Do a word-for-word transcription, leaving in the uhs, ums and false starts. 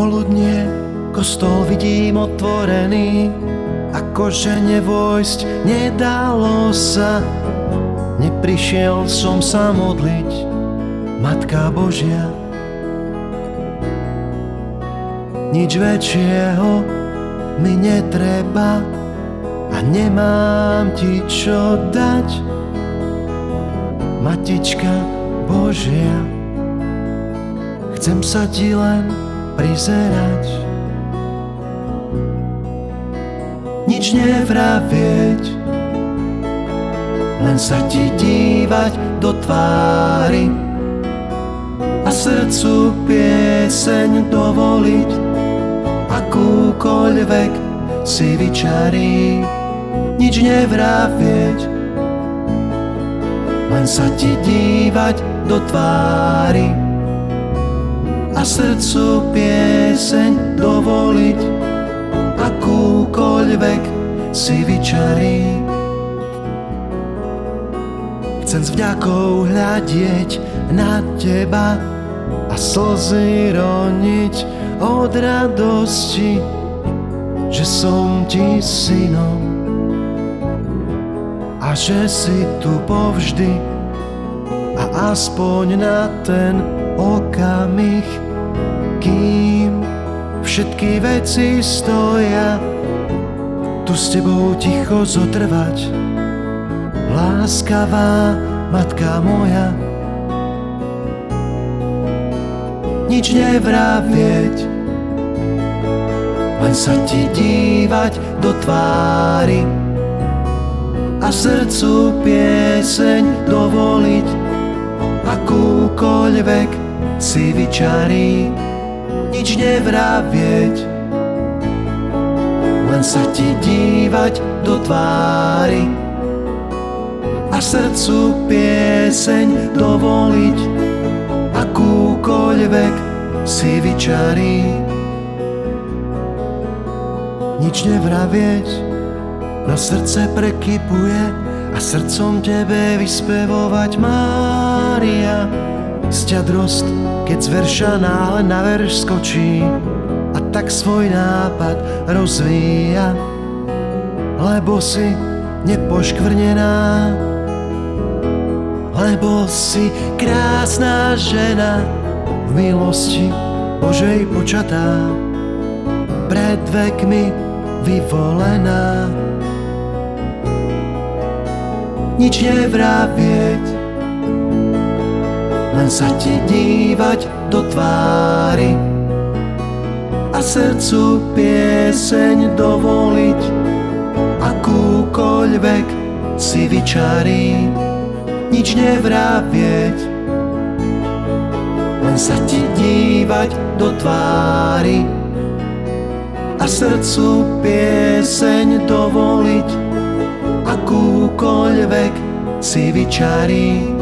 Poludnie, kostol vidím otvorený, akože nevojsť nedalo sa. Neprišiel som sa modliť, Matka Božia. Nič väčšieho mi netreba a nemám ti čo dať, Matička Božia. Chcem sa ti len prizerať, nič nevravieť, len sa ti dívať do tvári a srdcu pieseň dovoliť, akúkoľvek si vyčarí. Nič nevravieť, len sa ti dívať do tvári a srdcu pieseň dovoliť, akúkoľvek si vyčarí. Chcem s vďakou hľadieť na teba a slzy roniť od radosti, že som ti synom a že si tu povždy a aspoň na ten okamih, kým všetky veci stoja, tu s tebou ticho zotrvať, láskavá Matka moja. Nič nevravieť, len sa ti dívať do tvári a srdcu pieseň dovoliť, akúkoľvek si vyčarí. Nič nevravieť, len sa ti dívať do tvári a srdcu pieseň dovoliť, akúkoľvek si vyčarí. Nič nevravieť, no srdce prekypuje a srdcom tebe vyspevovať, Mária. Sťadrosť, keď z verša náhle na verš skočí a tak svoj nápad rozvíja, lebo si nepoškvrnená, lebo si krásna žena, v milosti Božej počatá, pred vekmi vyvolená. Nič nevravieť, len sa ti dívať do tvári a srdcu pieseň dovoliť, akúkoľvek si vyčarí. Nič nevravieť, len sa ti dívať do tvári a srdcu pieseň dovoliť, akúkoľvek si vyčarí.